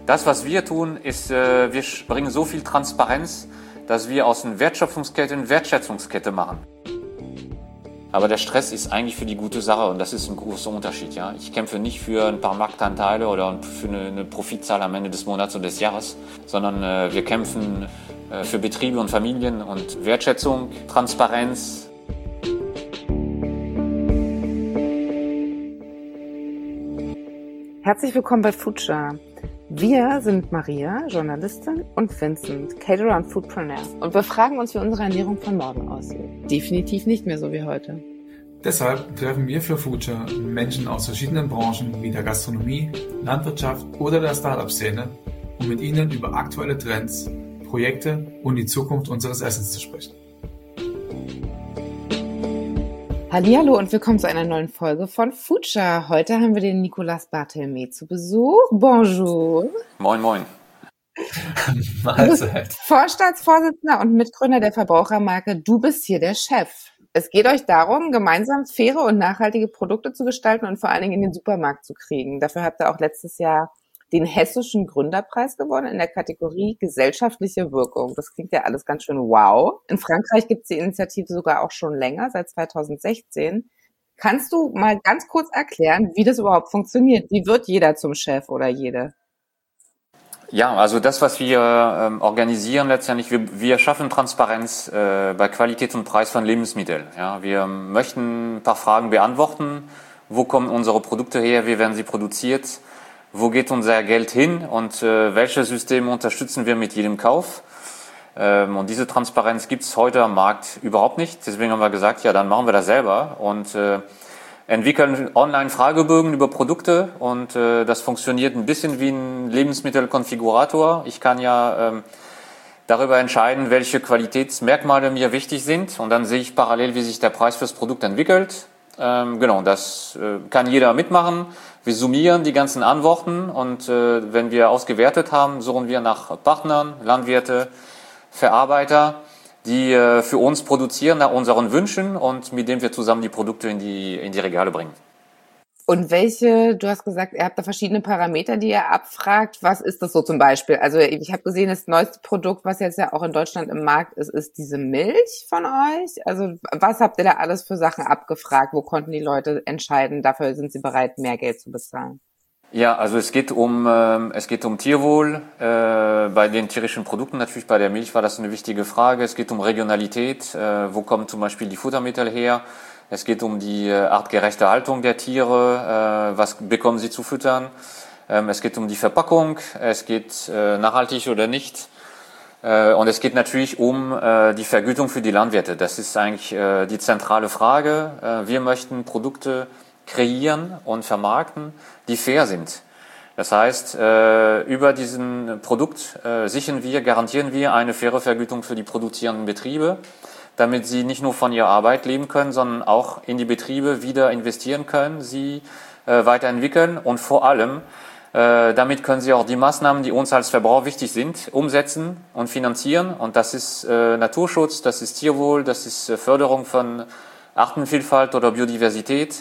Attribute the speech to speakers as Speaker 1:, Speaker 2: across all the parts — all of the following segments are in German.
Speaker 1: Das, was wir tun, ist, wir bringen so viel Transparenz, dass wir aus einer Wertschöpfungskette eine Wertschätzungskette machen. Aber der Stress ist eigentlich für die gute Sache und das ist ein großer Unterschied. Ja? Ich kämpfe nicht für ein paar Marktanteile oder für eine Profitzahl am Ende des Monats und des Jahres, sondern wir kämpfen für Betriebe und Familien und Wertschätzung, Transparenz.
Speaker 2: Herzlich willkommen bei Foodjar. Wir sind Maria, Journalistin, und Vincent, Caterer und Foodpreneur. Und wir fragen uns, wie unsere Ernährung von morgen aussieht. Definitiv nicht mehr so wie heute.
Speaker 3: Deshalb treffen wir für Foodjar Menschen aus verschiedenen Branchen wie der Gastronomie, Landwirtschaft oder der Startup-Szene, um mit ihnen über aktuelle Trends, Projekte und die Zukunft unseres Essens zu sprechen.
Speaker 2: Hallihallo und willkommen zu einer neuen Folge von Foodjar. Heute haben wir den Nicolas Barthelme zu Besuch. Bonjour.
Speaker 1: Moin, moin.
Speaker 3: Mahlzeit.
Speaker 2: Vorstandsvorsitzender und Mitgründer der Verbrauchermarke Du bist hier der Chef. Es geht euch darum, gemeinsam faire und nachhaltige Produkte zu gestalten und vor allen Dingen in den Supermarkt zu kriegen. Dafür habt ihr auch letztes Jahr den Hessischen Gründerpreis gewonnen in der Kategorie gesellschaftliche Wirkung. Das klingt ja alles ganz schön wow. In Frankreich gibt es die Initiative sogar auch schon länger, seit 2016. Kannst du mal ganz kurz erklären, wie das überhaupt funktioniert? Wie wird jeder zum Chef oder jede?
Speaker 1: Ja, also das, was wir organisieren letztendlich, wir schaffen Transparenz bei Qualität und Preis von Lebensmitteln. Ja, wir möchten ein paar Fragen beantworten. Wo kommen unsere Produkte her? Wie werden sie produziert? Wo geht unser Geld hin und welche Systeme unterstützen wir mit jedem Kauf? Und diese Transparenz gibt es heute am Markt überhaupt nicht. Deswegen haben wir gesagt, ja, dann machen wir das selber und entwickeln Online-Fragebögen über Produkte und das funktioniert ein bisschen wie ein Lebensmittelkonfigurator. Ich kann ja darüber entscheiden, welche Qualitätsmerkmale mir wichtig sind und dann sehe ich parallel, wie sich der Preis fürs Produkt entwickelt. Genau, das kann jeder mitmachen. Wir summieren die ganzen Antworten und wenn wir ausgewertet haben, suchen wir nach Partnern, Landwirte, Verarbeiter, die für uns produzieren nach unseren Wünschen und mit denen wir zusammen die Produkte in die Regale bringen.
Speaker 2: Und du hast gesagt, ihr habt da verschiedene Parameter, die ihr abfragt. Was ist das so zum Beispiel? Also ich habe gesehen, das neueste Produkt, was jetzt ja auch in Deutschland im Markt ist diese Milch von euch. Also was habt ihr da alles für Sachen abgefragt? Wo konnten die Leute entscheiden, dafür sind sie bereit, mehr Geld zu bezahlen?
Speaker 1: Ja, also es geht um Tierwohl. Bei den tierischen Produkten natürlich, bei der Milch war das eine wichtige Frage. Es geht um Regionalität. Wo kommen zum Beispiel die Futtermittel her? Es geht um die artgerechte Haltung der Tiere. Was bekommen sie zu füttern? Es geht um die Verpackung. Es geht nachhaltig oder nicht. Und es geht natürlich um die Vergütung für die Landwirte. Das ist eigentlich die zentrale Frage. Wir möchten Produkte kreieren und vermarkten, die fair sind. Das heißt, über diesen Produkt garantieren wir eine faire Vergütung für die produzierenden Betriebe, damit sie nicht nur von ihrer Arbeit leben können, sondern auch in die Betriebe wieder investieren können, sie weiterentwickeln und vor allem, damit können sie auch die Maßnahmen, die uns als Verbraucher wichtig sind, umsetzen und finanzieren. Und das ist Naturschutz, das ist Tierwohl, das ist Förderung von Artenvielfalt oder Biodiversität.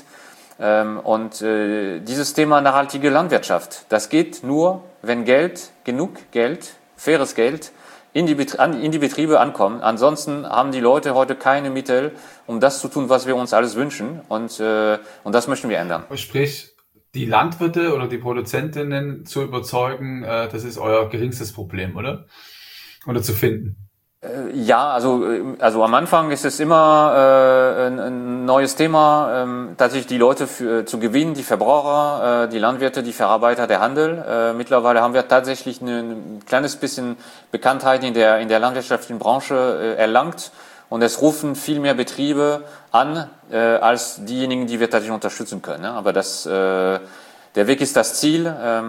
Speaker 1: Und dieses Thema nachhaltige Landwirtschaft, das geht nur, wenn genug Geld, faires Geld, in die Betriebe ankommen. Ansonsten haben die Leute heute keine Mittel, um das zu tun, was wir uns alles wünschen. Und das möchten wir ändern.
Speaker 3: Sprich, die Landwirte oder die Produzentinnen zu überzeugen, das ist euer geringstes Problem, oder? Oder zu finden?
Speaker 1: Ja, also am Anfang ist es immer ein neues Thema, tatsächlich die Leute zu gewinnen, die Verbraucher, die Landwirte, die Verarbeiter, der Handel. Mittlerweile haben wir tatsächlich ein kleines bisschen Bekanntheit in der landwirtschaftlichen Branche erlangt und es rufen viel mehr Betriebe an als diejenigen, die wir tatsächlich unterstützen können. Ne? Aber der Weg ist das Ziel.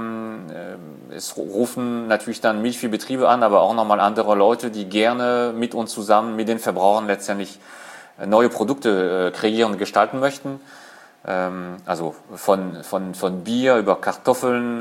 Speaker 1: Es rufen natürlich dann Milchviehbetriebe an, aber auch nochmal andere Leute, die gerne mit uns zusammen, mit den Verbrauchern letztendlich neue Produkte kreieren und gestalten möchten. Also von Bier über Kartoffeln,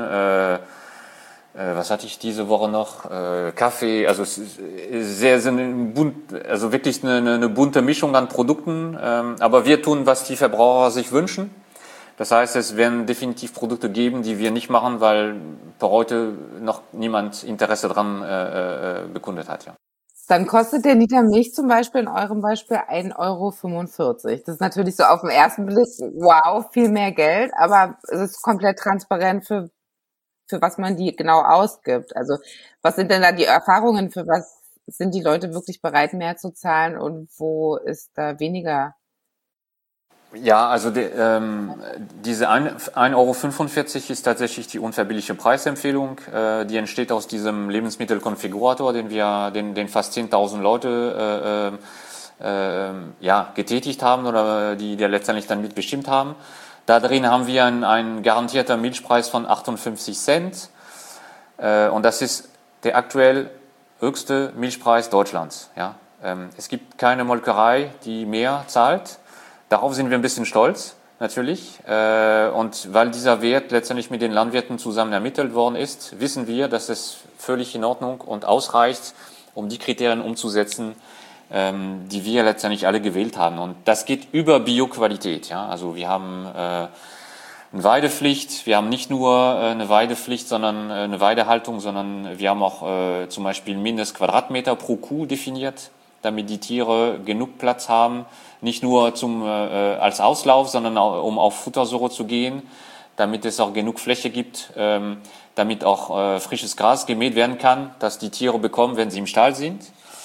Speaker 1: was hatte ich diese Woche noch? Kaffee, also es ist sehr also wirklich eine bunte Mischung an Produkten. Aber wir tun, was die Verbraucher sich wünschen. Das heißt, es werden definitiv Produkte geben, die wir nicht machen, weil per heute noch niemand Interesse dran bekundet hat. Ja.
Speaker 2: Dann kostet der Liter Milch zum Beispiel in eurem Beispiel 1,45 €. Das ist natürlich so auf den ersten Blick, wow, viel mehr Geld, aber es ist komplett transparent für was man die genau ausgibt. Also was sind denn da die Erfahrungen, für was sind die Leute wirklich bereit, mehr zu zahlen und wo ist da weniger?
Speaker 1: Ja, also diese 1,45 € ist tatsächlich die unverbindliche Preisempfehlung. Die entsteht aus diesem Lebensmittelkonfigurator, den fast 10.000 Leute getätigt haben oder die letztendlich dann mitbestimmt haben. Da drin haben wir einen garantierten Milchpreis von 58 Cent und das ist der aktuell höchste Milchpreis Deutschlands. Ja? Es gibt keine Molkerei, die mehr zahlt. Darauf sind wir ein bisschen stolz, natürlich. Und weil dieser Wert letztendlich mit den Landwirten zusammen ermittelt worden ist, wissen wir, dass es völlig in Ordnung und ausreicht, um die Kriterien umzusetzen, die wir letztendlich alle gewählt haben. Und das geht über Bioqualität. Ja? Also wir haben eine Weidepflicht. Wir haben nicht nur eine Weidepflicht, sondern eine Weidehaltung, sondern wir haben auch zum Beispiel Mindestquadratmeter pro Kuh definiert, damit die Tiere genug Platz haben, nicht nur als Auslauf, sondern auch, um auf Futtersuche zu gehen, damit es auch genug Fläche gibt, damit auch frisches Gras gemäht werden kann, das die Tiere bekommen, wenn sie im Stall sind.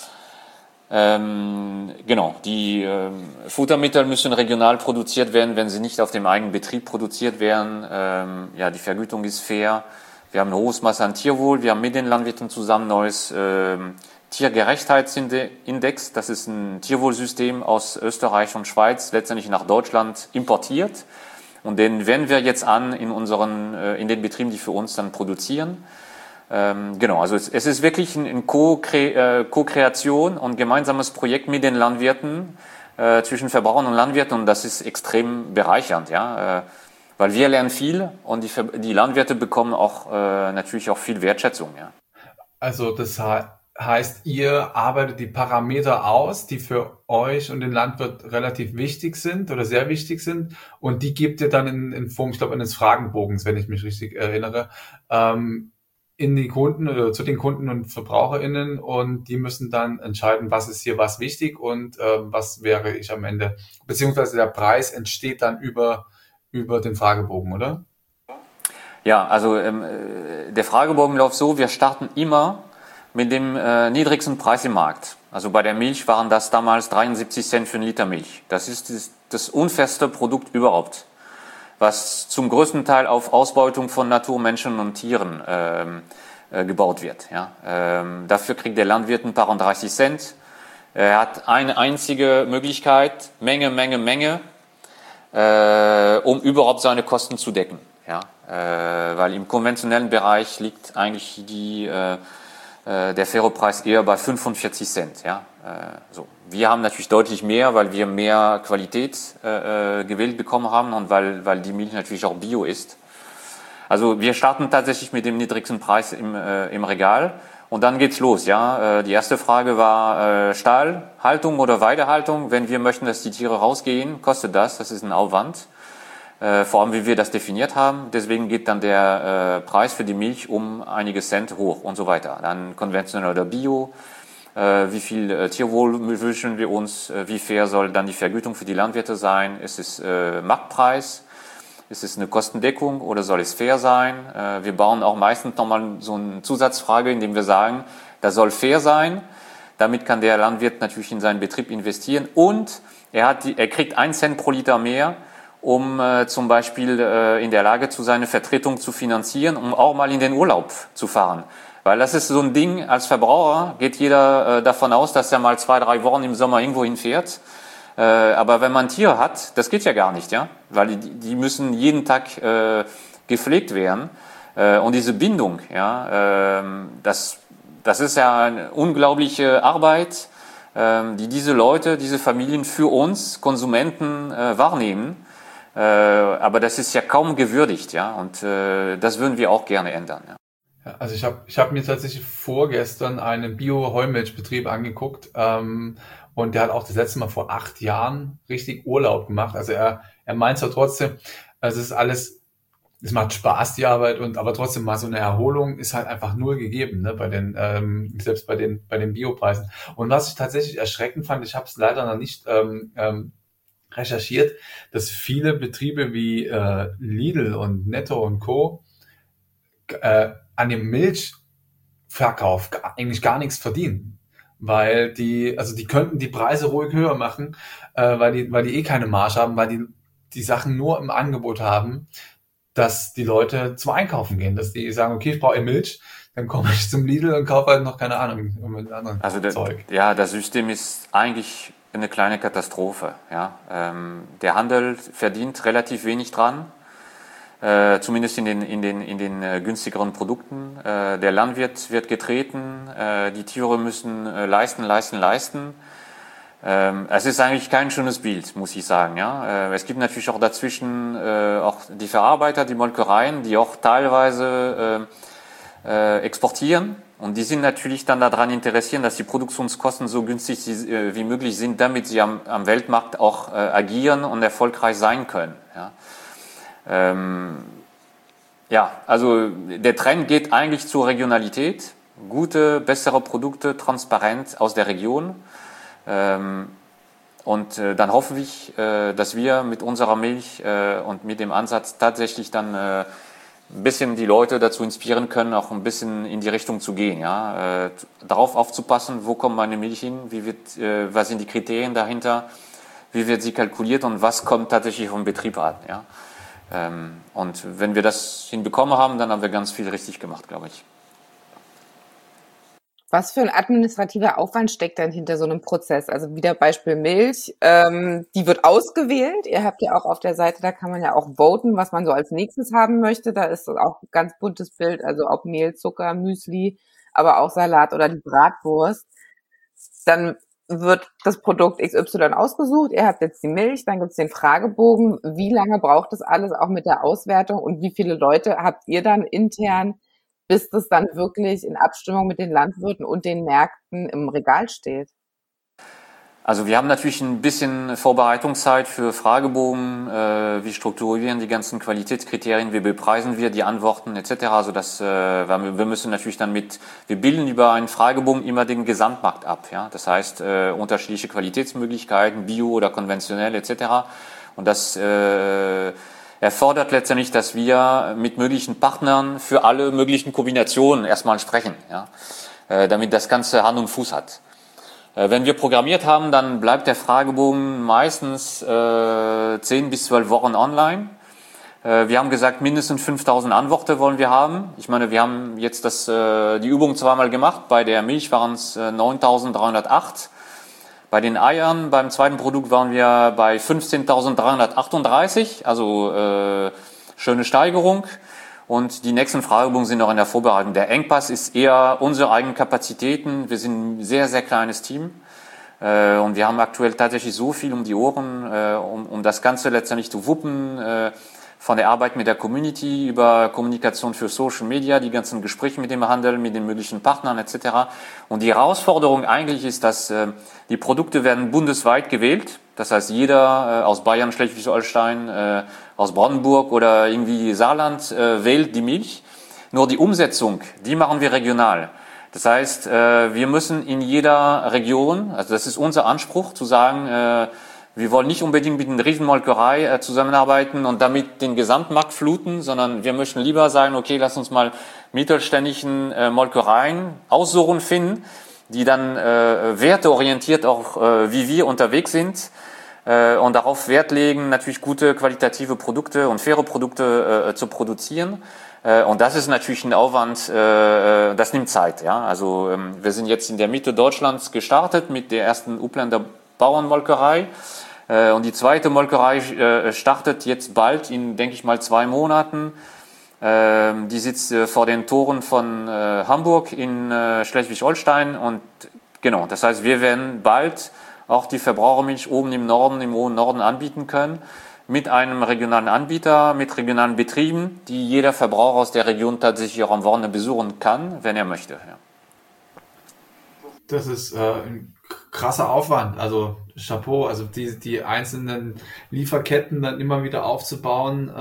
Speaker 1: Genau, die Futtermittel müssen regional produziert werden, wenn sie nicht auf dem eigenen Betrieb produziert werden. Die Vergütung ist fair. Wir haben ein hohes Maß an Tierwohl. Wir haben mit den Landwirten zusammen neues Tiergerechtheitsindex, das ist ein Tierwohlsystem aus Österreich und Schweiz, letztendlich nach Deutschland importiert. Und den wenden wir jetzt an in den Betrieben, die für uns dann produzieren. Genau, also es ist wirklich eine Co-Kreation und gemeinsames Projekt mit den Landwirten, zwischen Verbrauchern und Landwirten, und das ist extrem bereichernd, ja, weil wir lernen viel und die Landwirte bekommen auch natürlich auch viel Wertschätzung, ja.
Speaker 3: Also das heißt, ihr arbeitet die Parameter aus, die für euch und den Landwirt relativ wichtig sind oder sehr wichtig sind, und die gebt ihr dann in Form, ich glaube, eines Fragenbogens, wenn ich mich richtig erinnere, in die Kunden oder zu den Kunden und VerbraucherInnen, und die müssen dann entscheiden, was ist hier was wichtig und was wäre ich am Ende, beziehungsweise der Preis entsteht dann über den Fragebogen, oder?
Speaker 1: Ja, also der Fragebogen läuft so, wir starten immer mit dem niedrigsten Preis im Markt. Also bei der Milch waren das damals 73 Cent für einen Liter Milch. Das ist das unfairste Produkt überhaupt, was zum größten Teil auf Ausbeutung von Natur, Menschen und Tieren gebaut wird. Ja. Dafür kriegt der Landwirt ein paar und 30 Cent. Er hat eine einzige Möglichkeit, Menge, um überhaupt seine Kosten zu decken. Ja. Weil im konventionellen Bereich liegt eigentlich der faire Preis eher bei 45 Cent. Ja. So. Wir haben natürlich deutlich mehr, weil wir mehr Qualität gewählt bekommen haben und weil die Milch natürlich auch bio ist. Also wir starten tatsächlich mit dem niedrigsten Preis im Regal und dann geht's los. Ja. Die erste Frage war Stallhaltung oder Weidehaltung. Wenn wir möchten, dass die Tiere rausgehen, kostet das. Das ist ein Aufwand. Vor allem, wie wir das definiert haben. Deswegen geht dann der Preis für die Milch um einige Cent hoch und so weiter. Dann konventionell oder bio. Wie viel Tierwohl wünschen wir uns? Wie fair soll dann die Vergütung für die Landwirte sein? Ist es Marktpreis? Ist es eine Kostendeckung oder soll es fair sein? Wir bauen auch meistens nochmal so eine Zusatzfrage, indem wir sagen, das soll fair sein. Damit kann der Landwirt natürlich in seinen Betrieb investieren und er kriegt 1 Cent pro Liter mehr, um zum Beispiel in der Lage zu sein, eine Vertretung zu finanzieren, um auch mal in den Urlaub zu fahren. Weil das ist so ein Ding, als Verbraucher geht jeder davon aus, dass er mal 2-3 Wochen im Sommer irgendwo hinfährt. Aber wenn man Tiere hat, das geht ja gar nicht, ja, weil die müssen jeden Tag gepflegt werden. Und diese Bindung, ja, das ist ja eine unglaubliche Arbeit, die diese Leute, diese Familien für uns Konsumenten wahrnehmen. Aber das ist ja kaum gewürdigt, ja, und das würden wir auch gerne ändern. Ja.
Speaker 3: Ja, also ich hab mir tatsächlich vorgestern einen Bio-Heumilchbetrieb angeguckt, und der hat auch das letzte Mal vor 8 Jahren richtig Urlaub gemacht. Also er er meint zwar trotzdem, es ist alles, es macht Spaß, die Arbeit, aber trotzdem mal so eine Erholung ist halt einfach null gegeben, ne, selbst bei den Biopreisen. Und was ich tatsächlich erschreckend fand, ich habe es leider noch nicht recherchiert, dass viele Betriebe wie Lidl und Netto und Co. An dem Milchverkauf eigentlich gar nichts verdienen. Weil die könnten die Preise ruhig höher machen, weil die eh keine Marge haben, weil die Sachen nur im Angebot haben, dass die Leute zum Einkaufen gehen, dass die sagen, okay, ich brauche Milch, dann komme ich zum Lidl und kaufe halt noch, keine Ahnung, mit anderen Zeug.
Speaker 1: Ja, das System ist eigentlich eine kleine Katastrophe. Ja. Der Handel verdient relativ wenig dran, zumindest in den günstigeren Produkten. Der Landwirt wird getreten, die Tiere müssen leisten. Es ist eigentlich kein schönes Bild, muss ich sagen. Ja. Es gibt natürlich auch dazwischen auch die Verarbeiter, die Molkereien, die auch teilweise exportieren. Und die sind natürlich dann daran interessiert, dass die Produktionskosten so günstig wie möglich sind, damit sie am Weltmarkt auch agieren und erfolgreich sein können. Ja. Also der Trend geht eigentlich zur Regionalität. Gute, bessere Produkte, transparent aus der Region. Und dann hoffe ich, dass wir mit unserer Milch und mit dem Ansatz tatsächlich dann ein bisschen die Leute dazu inspirieren können, auch ein bisschen in die Richtung zu gehen. Ja? Darauf aufzupassen, wo kommt meine Milch hin, was sind die Kriterien dahinter, wie wird sie kalkuliert und was kommt tatsächlich vom Betrieb an. Ja? Und wenn wir das hinbekommen haben, dann haben wir ganz viel richtig gemacht, glaube ich.
Speaker 2: Was für ein administrativer Aufwand steckt denn hinter so einem Prozess? Also wieder Beispiel Milch, die wird ausgewählt. Ihr habt ja auch auf der Seite, da kann man ja auch voten, was man so als nächstes haben möchte. Da ist auch ein ganz buntes Bild, also ob Mehl, Zucker, Müsli, aber auch Salat oder die Bratwurst. Dann wird das Produkt XY ausgesucht. Ihr habt jetzt die Milch, dann gibt's den Fragebogen. Wie lange braucht das alles auch mit der Auswertung und wie viele Leute habt ihr dann intern, bis das dann wirklich in Abstimmung mit den Landwirten und den Märkten im Regal steht?
Speaker 1: Also wir haben natürlich ein bisschen Vorbereitungszeit für Fragebogen, wie strukturieren die ganzen Qualitätskriterien, wie bepreisen wir die Antworten etc. Also wir müssen natürlich wir bilden über einen Fragebogen immer den Gesamtmarkt ab. Ja? Das heißt unterschiedliche Qualitätsmöglichkeiten, bio oder konventionell etc. Und das erfordert letztendlich, dass wir mit möglichen Partnern für alle möglichen Kombinationen erstmal sprechen, ja? Damit das Ganze Hand und Fuß hat. Wenn wir programmiert haben, dann bleibt der Fragebogen meistens 10 bis 12 Wochen online. Wir haben gesagt, mindestens 5000 Antworten wollen wir haben. Ich meine, wir haben jetzt die Übung zweimal gemacht. Bei der Milch waren es 9308. Bei den Eiern, beim zweiten Produkt waren wir bei 15.338, also schöne Steigerung. Und die nächsten Fragebogen sind noch in der Vorbereitung. Der Engpass ist eher unsere eigenen Kapazitäten. Wir sind ein sehr, sehr kleines Team. Und wir haben aktuell tatsächlich so viel um die Ohren, um das Ganze letztendlich zu wuppen. Von der Arbeit mit der Community über Kommunikation für Social Media, die ganzen Gespräche mit dem Handel, mit den möglichen Partnern etc. Und die Herausforderung eigentlich ist, dass die Produkte werden bundesweit gewählt. Das heißt, jeder aus Bayern, Schleswig-Holstein, aus Brandenburg oder irgendwie Saarland wählt die Milch. Nur die Umsetzung, die machen wir regional. Das heißt, wir müssen in jeder Region, also das ist unser Anspruch, zu sagen, wir wollen nicht unbedingt mit einer Riesenmolkerei zusammenarbeiten und damit den Gesamtmarkt fluten, sondern wir möchten lieber sagen, okay, lass uns mal mittelständischen Molkereien aussuchen, finden, die dann werteorientiert auch wie wir unterwegs sind und darauf Wert legen, natürlich gute qualitative Produkte und faire Produkte zu produzieren. Und das ist natürlich ein Aufwand, das nimmt Zeit. Ja? Also wir sind jetzt in der Mitte Deutschlands gestartet mit der ersten Upländer Bauernmolkerei. Und die zweite Molkerei startet jetzt bald in, denke ich mal, 2 Monaten. Die sitzt vor den Toren von Hamburg in Schleswig-Holstein. Und genau, das heißt, wir werden bald auch die Verbrauchermilch oben im Norden, im hohen Norden anbieten können. Mit einem regionalen Anbieter, mit regionalen Betrieben, die jeder Verbraucher aus der Region tatsächlich auch am Wochenende besuchen kann, wenn er möchte. Ja.
Speaker 3: Das ist ein krasser Aufwand. Also Chapeau, also die einzelnen Lieferketten dann immer wieder aufzubauen.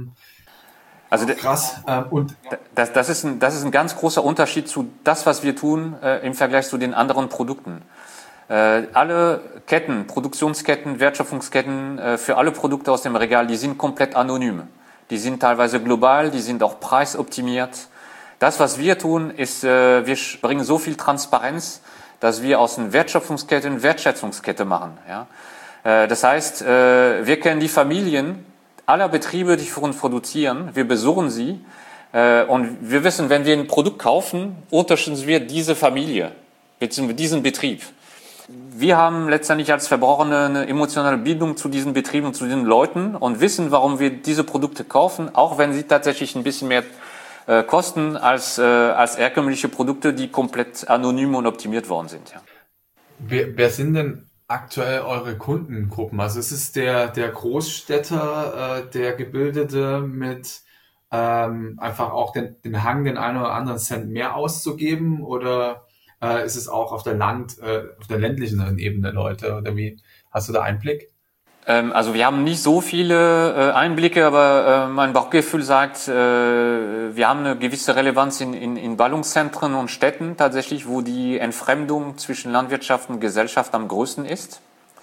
Speaker 1: Also
Speaker 3: Krass. Und
Speaker 1: das ist ein ganz großer Unterschied zu das, was wir tun im Vergleich zu den anderen Produkten. Alle Ketten, Produktionsketten, Wertschöpfungsketten für alle Produkte aus dem Regal, die sind komplett anonym. Die sind teilweise global, die sind auch preisoptimiert. Das, was wir tun, ist, wir bringen so viel Transparenz, dass wir aus einer Wertschöpfungskette eine Wertschätzungskette machen. Ja? Das heißt, wir kennen die Familien aller Betriebe, die für uns produzieren. Wir besuchen sie und wir wissen, wenn wir ein Produkt kaufen, unterstützen wir diese Familie, beziehungsweise diesen Betrieb. Wir haben letztendlich als Verbraucher eine emotionale Bindung zu diesen Betrieben und zu diesen Leuten und wissen, warum wir diese Produkte kaufen, auch wenn sie tatsächlich ein bisschen mehr kosten als herkömmliche Produkte, die komplett anonym und optimiert worden sind. Ja.
Speaker 3: wer sind denn aktuell eure Kundengruppen? Also ist es der Großstädter, der Gebildete mit einfach auch den Hang, den einen oder anderen Cent mehr auszugeben, oder ist es auch auf der ländlichen Ebene Leute, oder wie hast du da Einblick?
Speaker 1: Also wir haben nicht so viele Einblicke, aber mein Bauchgefühl sagt, wir haben eine gewisse Relevanz in Ballungszentren und Städten tatsächlich, wo die Entfremdung zwischen Landwirtschaft und Gesellschaft am größten ist.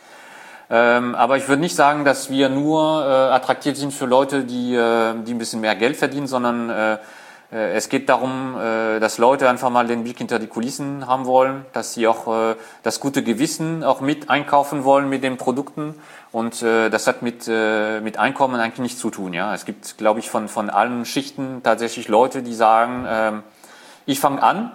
Speaker 1: Aber ich würde nicht sagen, dass wir nur attraktiv sind für Leute, die ein bisschen mehr Geld verdienen, sondern es geht darum, dass Leute einfach mal den Blick hinter die Kulissen haben wollen, dass sie auch das gute Gewissen auch mit einkaufen wollen mit den Produkten. Und das hat mit Einkommen eigentlich nichts zu tun. Ja, es gibt, glaube ich, von allen Schichten tatsächlich Leute, die sagen, ich fange an.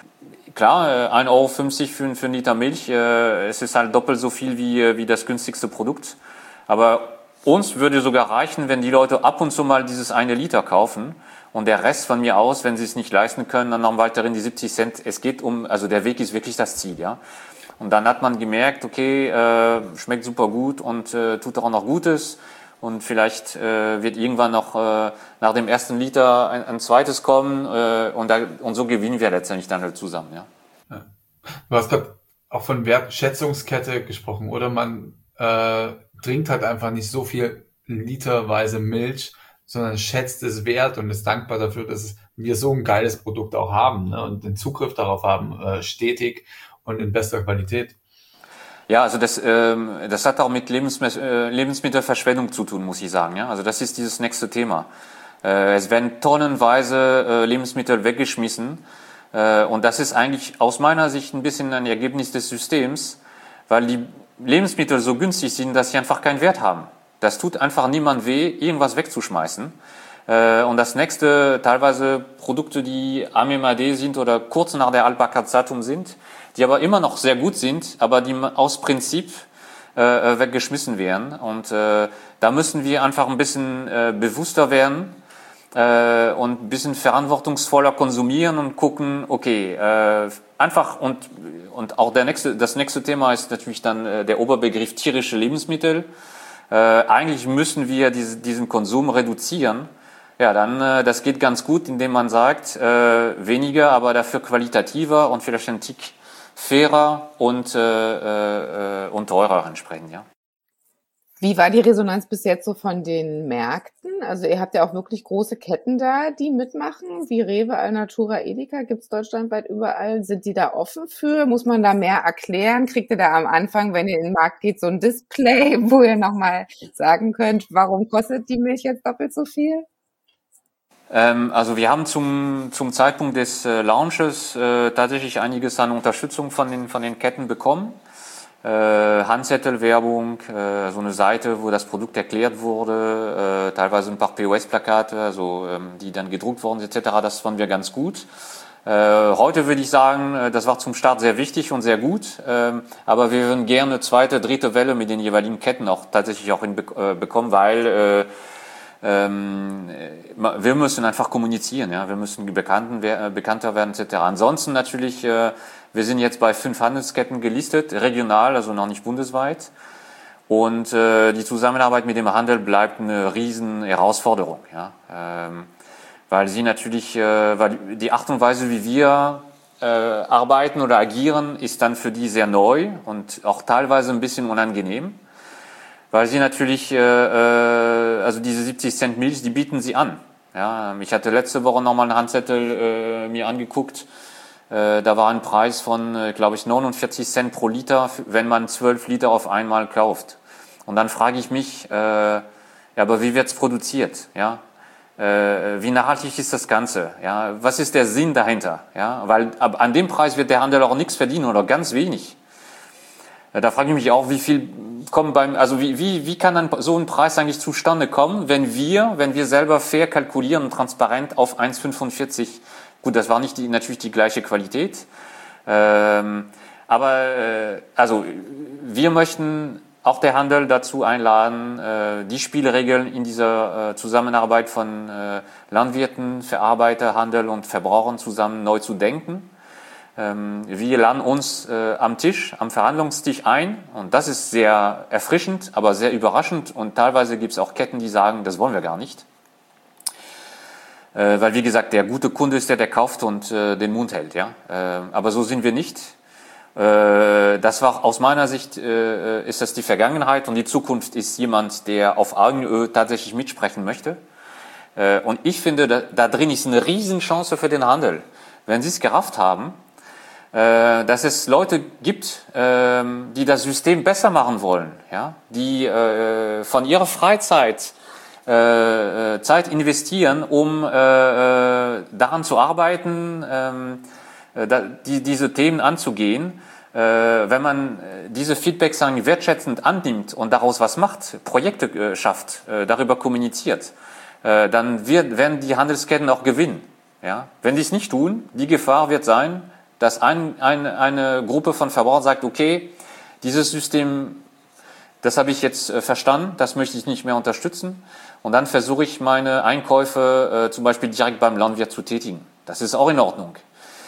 Speaker 1: Klar, 1,50 € für einen Liter Milch, es ist halt doppelt so viel wie das günstigste Produkt. Aber uns würde sogar reichen, wenn die Leute ab und zu mal dieses 1 Liter kaufen und der Rest von mir aus, wenn sie es nicht leisten können, dann noch weiterhin die 70 Cent. Es geht also der Weg ist wirklich das Ziel, ja. Und dann hat man gemerkt, okay, schmeckt super gut und tut auch noch Gutes. Und vielleicht wird irgendwann noch nach dem ersten Liter ein zweites kommen und so gewinnen wir letztendlich dann halt zusammen. Ja.
Speaker 3: Ja. Du hast gerade auch von Wertschätzungskette gesprochen, oder man trinkt halt einfach nicht so viel literweise Milch, sondern schätzt es wert und ist dankbar dafür, dass wir so ein geiles Produkt auch haben, ne, und den Zugriff darauf haben, stetig und in bester Qualität.
Speaker 1: Ja, also das hat auch mit Lebensmittelverschwendung zu tun, muss ich sagen. Ja, also das ist dieses nächste Thema. Es werden tonnenweise Lebensmittel weggeschmissen und das ist eigentlich aus meiner Sicht ein bisschen ein Ergebnis des Systems, weil die Lebensmittel so günstig sind, dass sie einfach keinen Wert haben. Das tut einfach niemand weh, irgendwas wegzuschmeißen. Und das nächste, teilweise Produkte, die AMD sind oder kurz nach der Haltbarkeitsdatum sind, die aber immer noch sehr gut sind, aber die aus Prinzip weggeschmissen werden. Und da müssen wir einfach ein bisschen bewusster werden und ein bisschen verantwortungsvoller konsumieren und gucken, okay, einfach und auch das nächste Thema ist natürlich dann der Oberbegriff tierische Lebensmittel. Eigentlich müssen wir diesen Konsum reduzieren. Ja, dann das geht ganz gut, indem man sagt, weniger, aber dafür qualitativer und vielleicht ein Tick fairer und teurer entsprechend, ja.
Speaker 2: Wie war die Resonanz bis jetzt so von den Märkten? Also ihr habt ja auch wirklich große Ketten da, die mitmachen, wie Rewe, Alnatura, Edeka. Gibt's deutschlandweit überall? Sind die da offen für? Muss man da mehr erklären? Kriegt ihr da am Anfang, wenn ihr in den Markt geht, so ein Display, wo ihr nochmal sagen könnt, warum kostet die Milch jetzt doppelt so viel?
Speaker 1: Also wir haben zum Zeitpunkt des Launches tatsächlich einiges an Unterstützung von den Ketten bekommen. Handzettelwerbung, so eine Seite, wo das Produkt erklärt wurde, teilweise ein paar POS-Plakate, also die dann gedruckt wurden etc. Das fanden wir ganz gut. Heute würde ich sagen, das war zum Start sehr wichtig und sehr gut, aber wir würden gerne zweite, dritte Welle mit den jeweiligen Ketten auch tatsächlich auch bekommen, weil wir müssen einfach kommunizieren, ja, wir müssen bekannter werden etc. Ansonsten natürlich, wir sind jetzt bei 5 Handelsketten gelistet, regional, also noch nicht bundesweit. Und die Zusammenarbeit mit dem Handel bleibt eine riesen Herausforderung, ja, weil sie natürlich, weil die Art und Weise, wie wir arbeiten oder agieren, ist dann für die sehr neu und auch teilweise ein bisschen unangenehm, weil sie natürlich, also diese 70 Cent Milch, die bieten sie an. Ja, ich hatte letzte Woche nochmal einen Handzettel mir angeguckt. Da war ein Preis von, glaube ich, 49 Cent pro Liter, wenn man 12 Liter auf einmal kauft. Und dann frage ich mich, ja, aber wie wird's produziert? Ja, wie nachhaltig ist das Ganze? Ja, was ist der Sinn dahinter? Ja, weil an dem Preis wird der Handel auch nichts verdienen oder ganz wenig. Da frage ich mich auch, wie viel kommt wie kann dann so ein Preis eigentlich zustande kommen, wenn wir selber fair kalkulieren und transparent auf 1,45. Gut, das war nicht natürlich die gleiche Qualität. Aber wir möchten auch der Handel dazu einladen, die Spielregeln in dieser Zusammenarbeit von Landwirten, Verarbeiter, Handel und Verbrauchern zusammen neu zu denken. Wir laden uns am Verhandlungstisch ein und das ist sehr erfrischend, aber sehr überraschend und teilweise gibt es auch Ketten, die sagen, das wollen wir gar nicht. Weil wie gesagt, der gute Kunde ist der kauft und den Mund hält. Ja? Aber so sind wir nicht. Das war aus meiner Sicht ist das die Vergangenheit und die Zukunft ist jemand, der auf Augenhöhe tatsächlich mitsprechen möchte. Und ich finde, da drin ist eine Riesenchance für den Handel. Wenn Sie es gerafft haben, dass es Leute gibt, die das System besser machen wollen, ja, die von ihrer Freizeit Zeit investieren, um daran zu arbeiten, diese Themen anzugehen. Wenn man diese Feedbacks wertschätzend annimmt und daraus was macht, Projekte schafft, darüber kommuniziert, dann werden die Handelsketten auch gewinnen. Ja? Wenn die es nicht tun, die Gefahr wird sein, dass eine Gruppe von Verbrauchern sagt, okay, dieses System, das habe ich jetzt verstanden, das möchte ich nicht mehr unterstützen und dann versuche ich meine Einkäufe zum Beispiel direkt beim Landwirt zu tätigen. Das ist auch in Ordnung.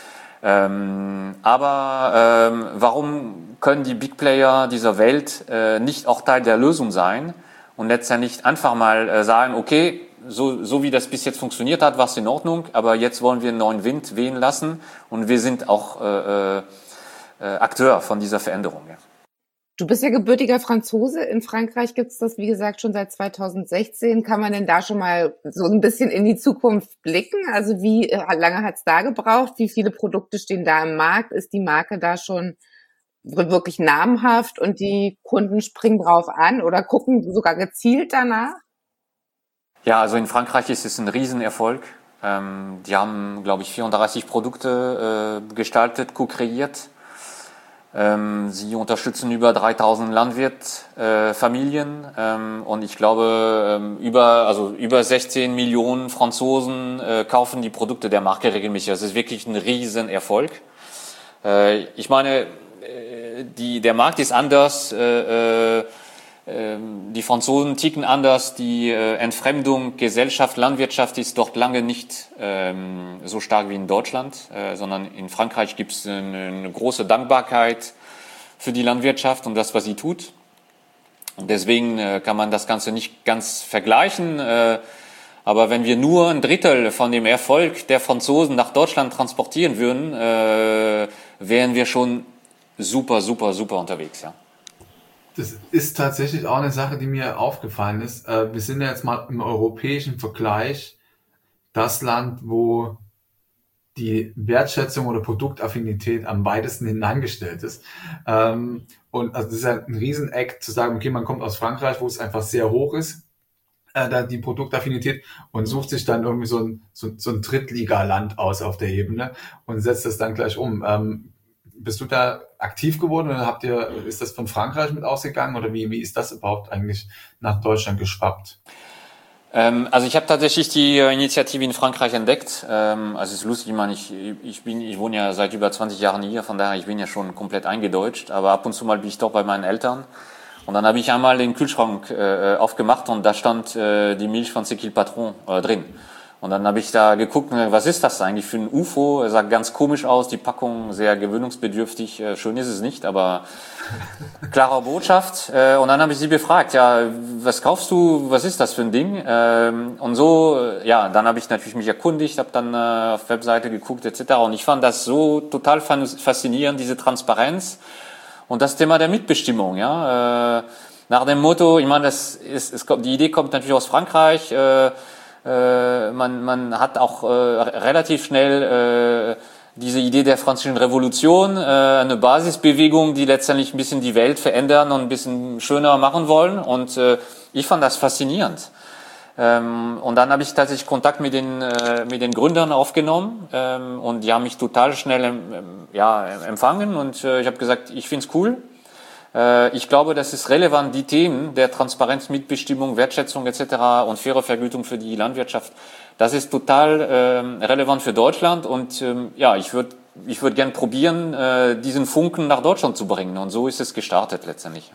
Speaker 1: Warum können die Big Player dieser Welt nicht auch Teil der Lösung sein und letztendlich einfach mal sagen, okay, so wie das bis jetzt funktioniert hat, war es in Ordnung, aber jetzt wollen wir einen neuen Wind wehen lassen und wir sind auch Akteur von dieser Veränderung. Ja.
Speaker 2: Du bist ja gebürtiger Franzose. In Frankreich gibt es das, wie gesagt, schon seit 2016. Kann man denn da schon mal so ein bisschen in die Zukunft blicken? Also wie lange hat es da gebraucht? Wie viele Produkte stehen da im Markt? Ist die Marke da schon wirklich namhaft und die Kunden springen drauf an oder gucken sogar gezielt danach?
Speaker 1: Ja, also in Frankreich ist es ein Riesenerfolg. Die haben, glaube ich, 34 Produkte gestaltet, co-kreiert. Sie unterstützen über 3000 Landwirtfamilien und ich glaube, über 16 Millionen Franzosen kaufen die Produkte der Marke regelmäßig. Das ist wirklich ein Riesenerfolg. Ich meine, der Markt ist anders. Die Franzosen ticken anders, die Entfremdung Gesellschaft, Landwirtschaft ist dort lange nicht so stark wie in Deutschland, sondern in Frankreich gibt es eine große Dankbarkeit für die Landwirtschaft und das, was sie tut. Und deswegen kann man das Ganze nicht ganz vergleichen, aber wenn wir nur ein Drittel von dem Erfolg der Franzosen nach Deutschland transportieren würden, wären wir schon super unterwegs, ja.
Speaker 3: Das ist tatsächlich auch eine Sache, die mir aufgefallen ist. Wir sind ja jetzt mal im europäischen Vergleich das Land, wo die Wertschätzung oder Produktaffinität am weitesten hineingestellt ist. Und also das ist ja ein Rieseneck zu sagen, okay, man kommt aus Frankreich, wo es einfach sehr hoch ist, die Produktaffinität und sucht sich dann irgendwie so ein Drittligaland aus auf der Ebene und setzt das dann gleich um. Bist du da aktiv geworden oder ist das von Frankreich mit ausgegangen oder wie ist das überhaupt eigentlich nach Deutschland geschwappt?
Speaker 1: Also ich habe tatsächlich die Initiative in Frankreich entdeckt. Also es ist lustig, ich wohne ja seit über 20 Jahren hier, von daher ich bin ja schon komplett eingedeutscht, aber ab und zu mal bin ich doch bei meinen Eltern. Und dann habe ich einmal den Kühlschrank aufgemacht und da stand die Milch von C'est qui le Patron drin. Und dann habe ich da geguckt, was ist das eigentlich für ein UFO? Er sah ganz komisch aus, die Packung sehr gewöhnungsbedürftig. Schön ist es nicht, aber klare Botschaft. Und dann habe ich sie befragt, ja, was kaufst du? Was ist das für ein Ding? Und so, ja, dann habe ich natürlich mich erkundigt, habe dann auf Webseite geguckt etc. Und ich fand das so total faszinierend, diese Transparenz und das Thema der Mitbestimmung. Ja, nach dem Motto, ich meine, die Idee kommt natürlich aus Frankreich. Man hat auch relativ schnell diese Idee der Französischen Revolution, eine Basisbewegung, die letztendlich ein bisschen die Welt verändern und ein bisschen schöner machen wollen. Und ich fand das faszinierend. Und dann habe ich tatsächlich Kontakt mit den Gründern aufgenommen und die haben mich total schnell empfangen und ich habe gesagt, ich find's cool. Ich glaube, das ist relevant, die Themen der Transparenz, Mitbestimmung, Wertschätzung etc. und faire Vergütung für die Landwirtschaft. Das ist total relevant für Deutschland und ich würde gern probieren, diesen Funken nach Deutschland zu bringen und so ist es gestartet letztendlich.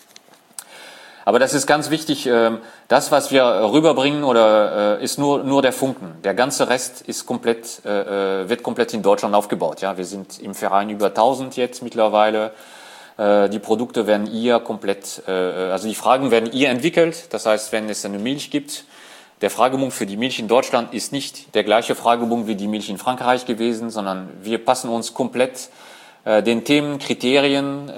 Speaker 1: Aber das ist ganz wichtig, das, was wir rüberbringen, ist nur der Funken. Der ganze Rest ist wird komplett in Deutschland aufgebaut. Ja, wir sind im Verein über 1000 jetzt mittlerweile. Die Produkte werden die Fragen werden hier entwickelt. Das heißt, wenn es eine Milch gibt, der Fragebogen für die Milch in Deutschland ist nicht der gleiche Fragebogen wie die Milch in Frankreich gewesen, sondern wir passen uns komplett den Themen, Kriterien,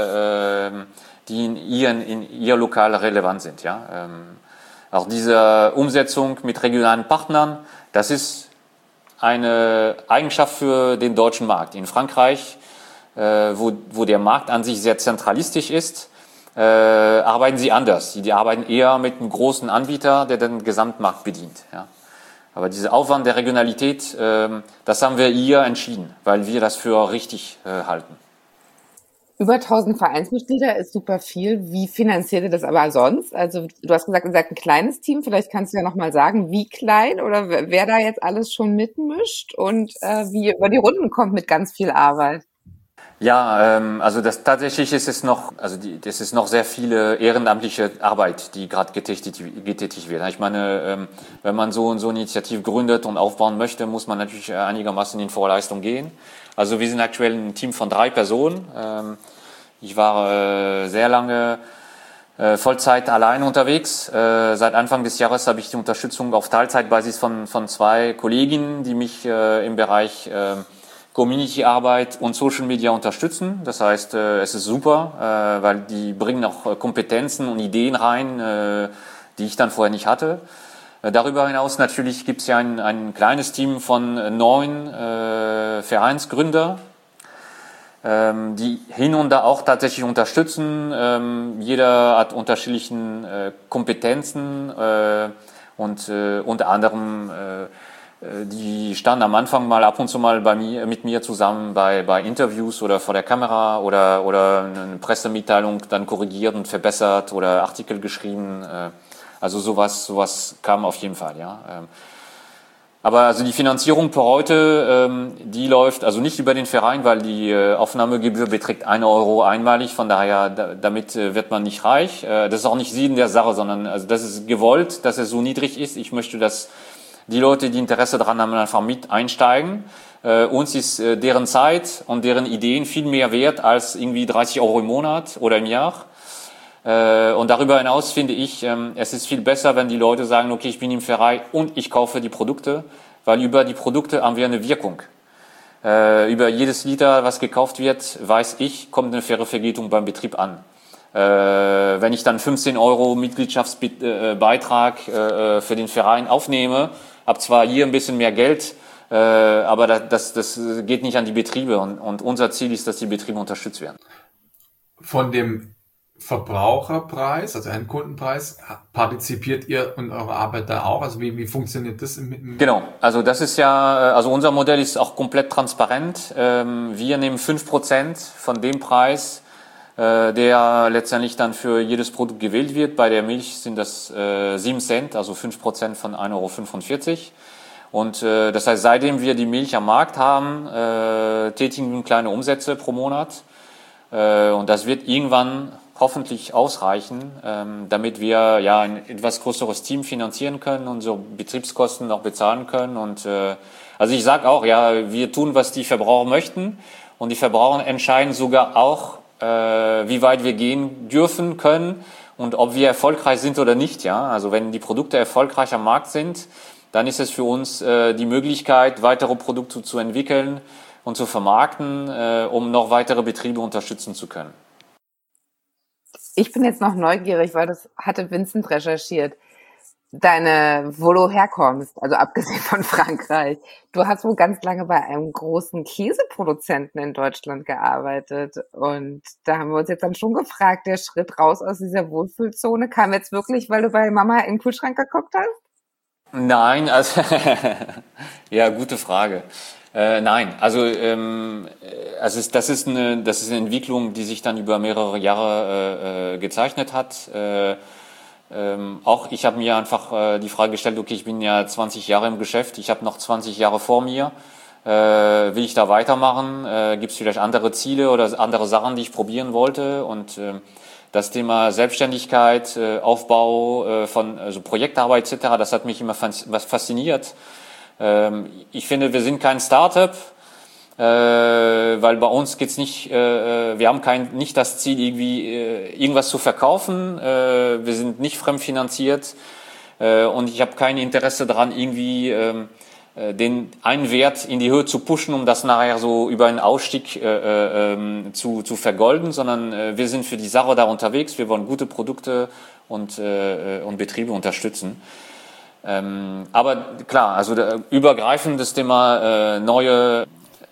Speaker 1: die in ihr lokal relevant sind. Ja? Auch diese Umsetzung mit regionalen Partnern, das ist eine Eigenschaft für den deutschen Markt. In Frankreich, wo der Markt an sich sehr zentralistisch ist, arbeiten sie anders. Die arbeiten eher mit einem großen Anbieter, der den Gesamtmarkt bedient. Ja. Aber dieser Aufwand der Regionalität, das haben wir hier entschieden, weil wir das für richtig halten.
Speaker 2: Über 1000 Vereinsmitglieder ist super viel. Wie finanziert ihr das aber sonst? Also du hast gesagt, ihr seid ein kleines Team. Vielleicht kannst du ja noch mal sagen, wie klein oder wer da jetzt alles schon mitmischt und wie ihr über die Runden kommt mit ganz viel Arbeit.
Speaker 1: Ja, also tatsächlich ist es noch, das ist noch sehr viele ehrenamtliche Arbeit, die gerade getätigt wird. Ich meine, wenn man so eine Initiative gründet und aufbauen möchte, muss man natürlich einigermaßen in Vorleistung gehen. Also wir sind aktuell ein Team von 3 Personen. Ich war sehr lange Vollzeit allein unterwegs. Seit Anfang des Jahres habe ich die Unterstützung auf Teilzeitbasis von 2 Kolleginnen, die mich im Bereich Community-Arbeit und Social Media unterstützen. Das heißt, es ist super, weil die bringen auch Kompetenzen und Ideen rein, die ich dann vorher nicht hatte. Darüber hinaus natürlich gibt es ja ein kleines Team von 9 Vereinsgründer, die hin und da auch tatsächlich unterstützen. Jeder hat unterschiedlichen Kompetenzen und unter anderem die standen am Anfang mal ab und zu mal mit mir zusammen bei Interviews oder vor der Kamera oder eine Pressemitteilung dann korrigiert und verbessert oder Artikel geschrieben. Also sowas kam auf jeden Fall, ja. Aber also die Finanzierung per heute, die läuft also nicht über den Verein, weil die Aufnahmegebühr beträgt 1 Euro einmalig. Von daher, damit wird man nicht reich. Das ist auch nicht Sinn der Sache, sondern also das ist gewollt, dass es so niedrig ist. Ich möchte, dass die Leute, die Interesse daran haben, einfach mit einsteigen. Uns ist deren Zeit und deren Ideen viel mehr wert als irgendwie 30 Euro im Monat oder im Jahr. Und darüber hinaus finde ich, es ist viel besser, wenn die Leute sagen, okay, ich bin im Verein und ich kaufe die Produkte, weil über die Produkte haben wir eine Wirkung. Über jedes Liter, was gekauft wird, weiß ich, kommt eine faire Vergütung beim Betrieb an. Wenn ich dann 15 Euro Mitgliedschaftsbeitrag für den Verein aufnehme, habe zwar hier ein bisschen mehr Geld, aber das geht nicht an die Betriebe und unser Ziel ist, dass die Betriebe unterstützt werden.
Speaker 3: Von dem Verbraucherpreis, also Endkundenpreis, partizipiert ihr und eure Arbeit da auch? Also wie funktioniert das?
Speaker 1: Genau, also das ist ja, also unser Modell ist auch komplett transparent. Wir nehmen 5% von dem Preis, der letztendlich dann für jedes Produkt gewählt wird. Bei der Milch sind das 7 Cent, also 5% von 1,45 Euro. Und das heißt, seitdem wir die Milch am Markt haben, tätigen wir kleine Umsätze pro Monat. Und das wird irgendwann hoffentlich ausreichen, damit wir ja ein etwas größeres Team finanzieren können und so Betriebskosten auch bezahlen können. Und also ich sage auch, ja, wir tun, was die Verbraucher möchten, und die Verbraucher entscheiden sogar auch, wie weit wir gehen dürfen können und ob wir erfolgreich sind oder nicht. Ja, also wenn die Produkte erfolgreich am Markt sind, dann ist es für uns die Möglichkeit, weitere Produkte zu entwickeln und zu vermarkten, um noch weitere Betriebe unterstützen zu können.
Speaker 2: Ich bin jetzt noch neugierig, weil das hatte Vincent recherchiert. Wo du herkommst, also abgesehen von Frankreich. Du hast wohl ganz lange bei einem großen Käseproduzenten in Deutschland gearbeitet. Und da haben wir uns jetzt dann schon gefragt, der Schritt raus aus dieser Wohlfühlzone kam jetzt wirklich, weil du bei Mama in den Kühlschrank geguckt hast?
Speaker 1: Nein, also ja, gute Frage. Nein, also das ist eine Entwicklung, die sich dann über mehrere Jahre gezeichnet hat. Auch ich habe mir einfach die Frage gestellt, okay, ich bin ja 20 Jahre im Geschäft, ich habe noch 20 Jahre vor mir. Will ich da weitermachen? Gibt es vielleicht andere Ziele oder andere Sachen, die ich probieren wollte? Und das Thema Selbstständigkeit, Aufbau von also Projektarbeit etc., das hat mich immer fasziniert. Ich finde, wir sind kein Startup, weil bei uns geht's nicht, wir haben nicht das Ziel, irgendwie irgendwas zu verkaufen. Wir sind nicht fremdfinanziert und ich habe kein Interesse daran, irgendwie den einen Wert in die Höhe zu pushen, um das nachher so über einen Ausstieg zu vergolden, sondern wir sind für die Sache da unterwegs. Wir wollen gute Produkte und Betriebe unterstützen. Aber klar, also übergreifend das Thema neue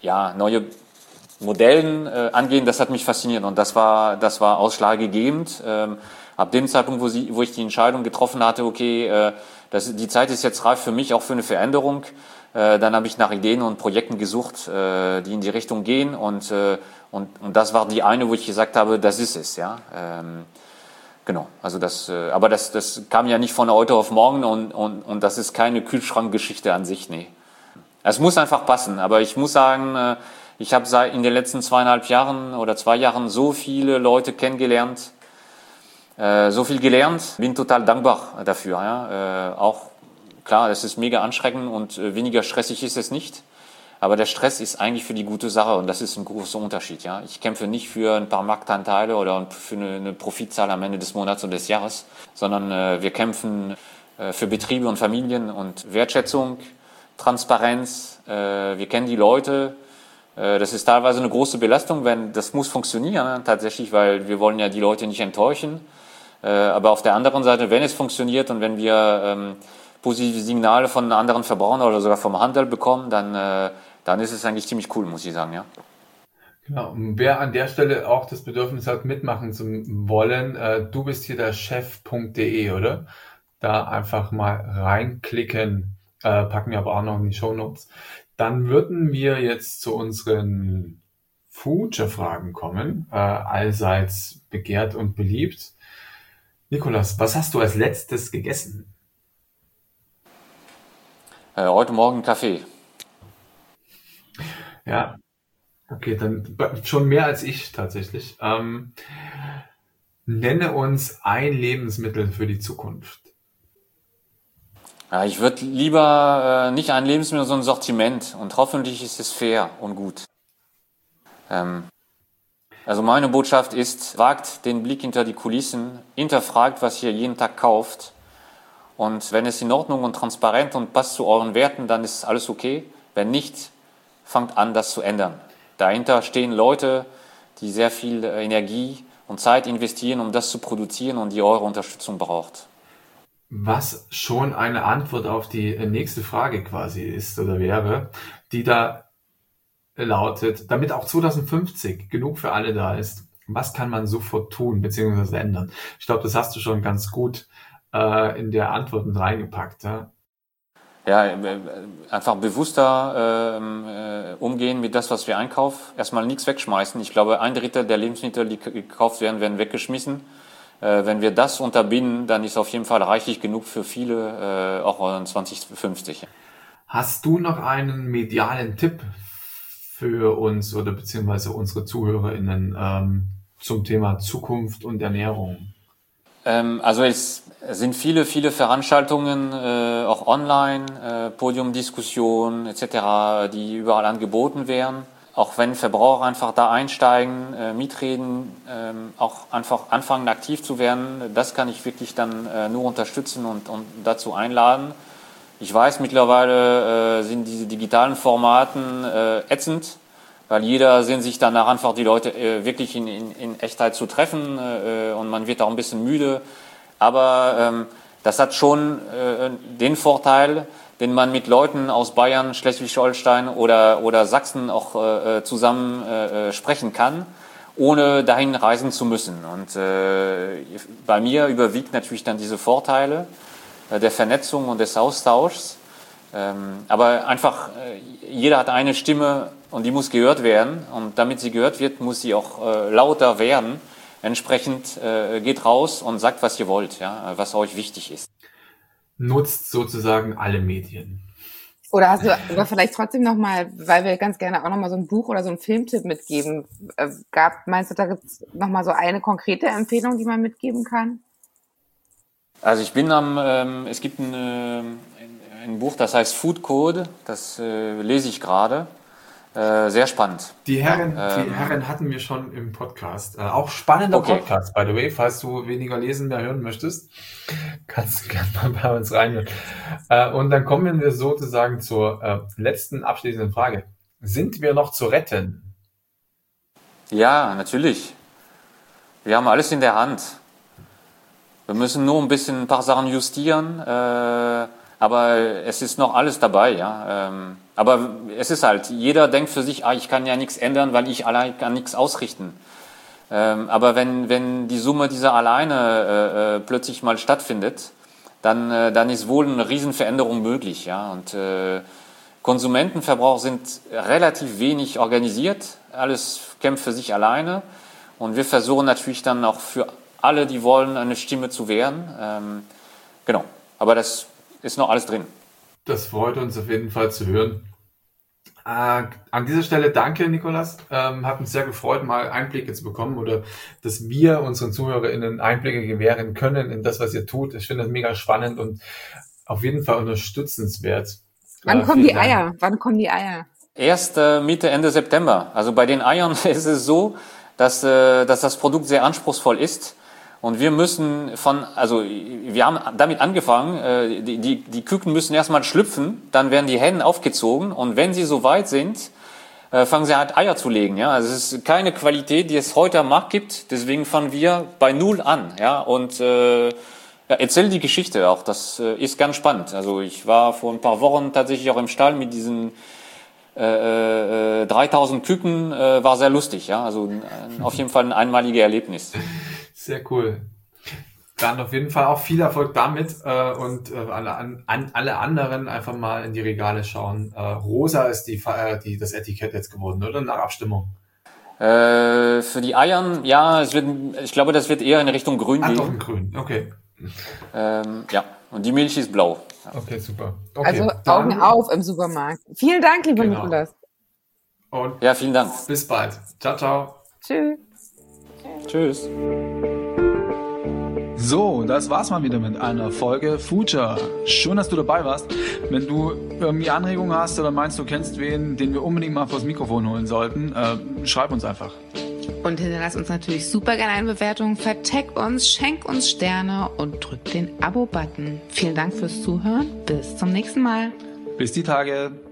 Speaker 1: Modellen angehen, das hat mich fasziniert und das war ausschlaggebend. Ab dem Zeitpunkt, wo ich die Entscheidung getroffen hatte, okay, die Zeit ist jetzt reif für mich, auch für eine Veränderung, dann habe ich nach Ideen und Projekten gesucht, die in die Richtung gehen und das war die eine, wo ich gesagt habe, das ist es, ja. Genau, also aber das kam ja nicht von heute auf morgen und das ist keine Kühlschrankgeschichte an sich, nee. Es muss einfach passen, aber ich muss sagen, ich habe in den letzten 2,5 Jahren oder 2 Jahren so viele Leute kennengelernt, so viel gelernt, bin total dankbar dafür. Ja. Auch klar, es ist mega anstrengend und weniger stressig ist es nicht, aber der Stress ist eigentlich für die gute Sache und das ist ein großer Unterschied. Ja. Ich kämpfe nicht für ein paar Marktanteile oder für eine Profitzahl am Ende des Monats und des Jahres, sondern wir kämpfen für Betriebe und Familien und Wertschätzung, Transparenz, wir kennen die Leute. Das ist teilweise eine große Belastung, das muss funktionieren tatsächlich, weil wir wollen ja die Leute nicht enttäuschen. Aber auf der anderen Seite, wenn es funktioniert und wenn wir positive Signale von anderen Verbrauchern oder sogar vom Handel bekommen, dann ist es eigentlich ziemlich cool, muss ich sagen, ja.
Speaker 3: Genau, und wer an der Stelle auch das Bedürfnis hat, mitmachen zu wollen, du bist hier der Chef.de, oder? Da einfach mal reinklicken, packen wir aber auch noch in die Shownotes. Dann würden wir jetzt zu unseren Future-Fragen kommen, allseits begehrt und beliebt. Nikolas, was hast du als letztes gegessen?
Speaker 1: Heute Morgen Kaffee.
Speaker 3: Ja, okay, dann schon mehr als ich tatsächlich. Nenne uns ein Lebensmittel für die Zukunft.
Speaker 1: Ja, ich würde lieber nicht ein Lebensmittel, sondern ein Sortiment und hoffentlich ist es fair und gut. Also meine Botschaft ist, wagt den Blick hinter die Kulissen, hinterfragt, was ihr jeden Tag kauft und wenn es in Ordnung und transparent und passt zu euren Werten, dann ist alles okay. Wenn nicht, fangt an, das zu ändern. Dahinter stehen Leute, die sehr viel Energie und Zeit investieren, um das zu produzieren und die eure Unterstützung braucht.
Speaker 3: Was schon eine Antwort auf die nächste Frage quasi ist oder wäre, die da lautet, damit auch 2050 genug für alle da ist, was kann man sofort tun bzw. ändern? Ich glaube, das hast du schon ganz gut in der Antwort mit reingepackt. Ja?
Speaker 1: Ja, einfach bewusster umgehen mit das, was wir einkaufen. Erstmal nichts wegschmeißen. Ich glaube, 1/3 der Lebensmittel, die gekauft werden, werden weggeschmissen. Wenn wir das unterbinden, dann ist auf jeden Fall reichlich genug für viele, auch in 2050.
Speaker 3: Hast du noch einen medialen Tipp für uns oder beziehungsweise unsere ZuhörerInnen, zum Thema Zukunft und Ernährung?
Speaker 1: Also es sind viele Veranstaltungen, auch online, Podiumdiskussionen etc., die überall angeboten werden. Auch wenn Verbraucher einfach da einsteigen, mitreden, auch einfach anfangen aktiv zu werden, das kann ich wirklich dann nur unterstützen und dazu einladen. Ich weiß, mittlerweile sind diese digitalen Formaten ätzend, weil jeder sehnt sich danach einfach, die Leute wirklich in Echtheit zu treffen und man wird auch ein bisschen müde. Aber das hat schon den Vorteil, wenn man mit Leuten aus Bayern, Schleswig-Holstein oder Sachsen auch zusammen sprechen kann, ohne dahin reisen zu müssen. Und bei mir überwiegt natürlich dann diese Vorteile der Vernetzung und des Austauschs. Aber einfach, jeder hat eine Stimme und die muss gehört werden. Und damit sie gehört wird, muss sie auch lauter werden. Entsprechend geht raus und sagt, was ihr wollt, ja, was euch wichtig ist.
Speaker 3: Nutzt sozusagen alle Medien.
Speaker 2: Oder hast du aber vielleicht trotzdem nochmal, weil wir ganz gerne auch nochmal so ein Buch oder so einen Filmtipp mitgeben, meinst du, da gibt es nochmal so eine konkrete Empfehlung, die man mitgeben kann?
Speaker 1: Also ich bin es gibt ein Buch, das heißt Food Code, das lese ich gerade. Sehr spannend.
Speaker 3: Die Herren hatten wir schon im Podcast. Auch spannender Podcast, by the way. Falls du weniger lesen, mehr hören möchtest, kannst du gerne mal bei uns reinhören. Und dann kommen wir sozusagen zur letzten abschließenden Frage. Sind wir noch zu retten?
Speaker 1: Ja, natürlich. Wir haben alles in der Hand. Wir müssen nur ein paar Sachen justieren, aber es ist noch alles dabei, ja. Aber es ist halt, jeder denkt für sich, ich kann ja nichts ändern, weil ich allein kann nichts ausrichten. Aber wenn die Summe dieser alleine plötzlich mal stattfindet, dann ist wohl eine Riesenveränderung möglich, ja. Und Konsumentenverbraucher sind relativ wenig organisiert, alles kämpft für sich alleine. Und wir versuchen natürlich dann auch für alle, die wollen, eine Stimme zu werden. Genau, aber das ist noch alles drin.
Speaker 3: Das freut uns auf jeden Fall zu hören. An dieser Stelle danke, Nicolas. Hat uns sehr gefreut, mal Einblicke zu bekommen oder dass wir unseren ZuhörerInnen Einblicke gewähren können in das, was ihr tut. Ich finde das mega spannend und auf jeden Fall unterstützenswert.
Speaker 2: Wann kommen die Eier? Wann kommen die Eier?
Speaker 1: Erst Mitte, Ende September. Also bei den Eiern ist es so, dass das Produkt sehr anspruchsvoll ist. Und wir haben damit angefangen, die Küken müssen erstmal schlüpfen, dann werden die Hennen aufgezogen und wenn sie soweit sind, fangen sie halt Eier zu legen. Ja? Also es ist keine Qualität, die es heute am Markt gibt, deswegen fangen wir bei Null an. Ja? Und erzähl die Geschichte auch, das ist ganz spannend. Also ich war vor ein paar Wochen tatsächlich auch im Stall mit diesen 3000 Küken, war sehr lustig. Ja? Also auf jeden Fall ein einmaliges Erlebnis.
Speaker 3: Sehr cool. Dann auf jeden Fall auch viel Erfolg damit und alle anderen einfach mal in die Regale schauen. Rosa ist das Etikett jetzt geworden, oder? Nach Abstimmung.
Speaker 1: Für die Eiern, ja, ich glaube, das wird eher in Richtung Grün gehen.
Speaker 3: Doch in Grün, okay.
Speaker 1: Ja, und die Milch ist blau.
Speaker 3: Okay, super. Okay,
Speaker 2: also Augen auf im Supermarkt. Vielen Dank, lieber Nicolas.
Speaker 3: Und
Speaker 1: ja, vielen Dank.
Speaker 3: Bis bald. Ciao, ciao.
Speaker 2: Tschüss.
Speaker 1: Tschüss.
Speaker 4: So, das war's mal wieder mit einer Folge Future. Schön, dass du dabei warst. Wenn du irgendwie Anregungen hast oder meinst, du kennst wen, den wir unbedingt mal vors Mikrofon holen sollten, schreib uns einfach.
Speaker 5: Und hinterlass uns natürlich super gerne eine Bewertung, vertag uns, schenk uns Sterne und drück den Abo-Button. Vielen Dank fürs Zuhören. Bis zum nächsten Mal.
Speaker 4: Bis die Tage.